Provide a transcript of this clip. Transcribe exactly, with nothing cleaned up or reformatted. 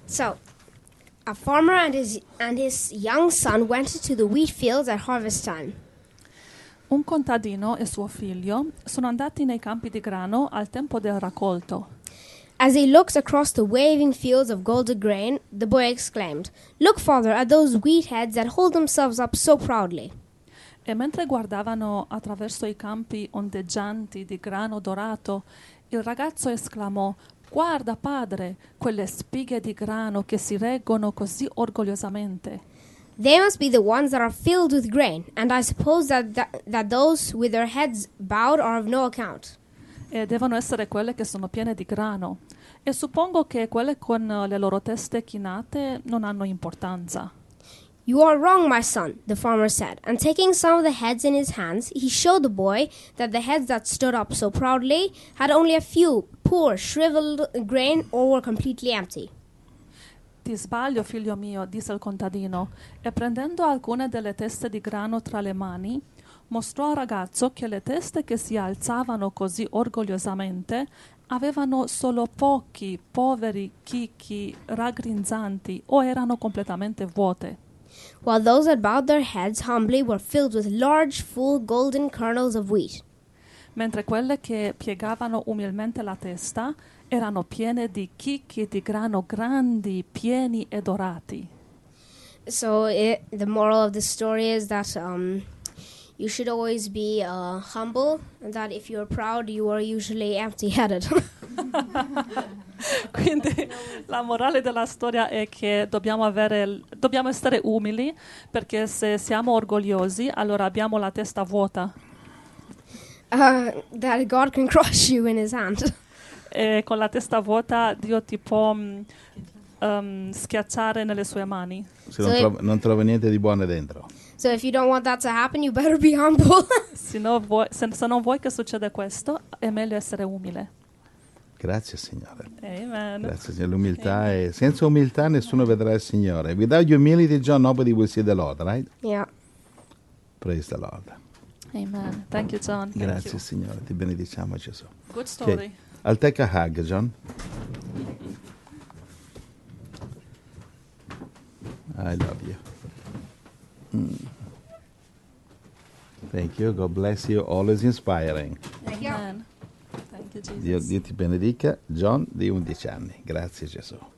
So, a farmer and his and his young son went to the wheat fields at harvest time. Un contadino e suo figlio sono andati nei campi di grano al tempo del raccolto. As he looked across the waving fields of golden grain, the boy exclaimed, "Look, father, at those wheat heads that hold themselves up so proudly." E mentre guardavano attraverso i campi ondeggianti di grano dorato, il ragazzo esclamò: "Guarda, padre, quelle spighe di grano che si reggono così orgogliosamente." They must be the ones that are filled with grain, and I suppose that, that, that those with their heads bowed are of no account. E devono essere quelle che sono piene di grano. E suppongo che quelle con le loro teste chinate non hanno importanza. "You are wrong, my son," the farmer said, and taking some of the heads in his hands, he showed the boy that the heads that stood up so proudly had only a few poor, shriveled grain or were completely empty. Ti sbaglio, figlio mio, disse il contadino, e prendendo alcune delle teste di grano tra le mani, mostrò al ragazzo che le teste che si alzavano così orgogliosamente avevano solo pochi, poveri chicchi raggrinzanti o erano completamente vuote. While those that bowed their heads humbly were filled with large, full, golden kernels of wheat. Mentre quelle che piegavano umilmente la testa erano piene di chicchi di grano grandi, pieni e dorati. So it, the moral of the story is that um, you should always be uh, humble, and that if you're proud, you are usually empty-headed. Quindi la morale della storia è che dobbiamo, avere, dobbiamo essere umili, perché se siamo orgogliosi allora abbiamo la testa vuota. Uh, that God can crush you in his hand. E con la testa vuota Dio ti può um, um, schiacciare nelle sue mani. Se non, trova, non trova niente di buono dentro. So if you don't want that to happen, you better be humble. se, no vuoi, se, se non vuoi che succeda questo, è meglio essere umile. Grazie Signore. Amen. Grazie Signore. L'umiltà è, senza umiltà nessuno vedrà il Signore. Without humility, John, nobody will see the Lord, right? Yeah. Praise the Lord. Amen. Thank you, John. Thank Grazie you. Signore, ti benediciamo Gesù. Good story. Okay. I'll take a hug, John. I love you. Mm. Thank you. God bless you. Always inspiring. Amen. Thank you, Jesus. Dio, Dio ti benedica. John di undici anni. Grazie Gesù.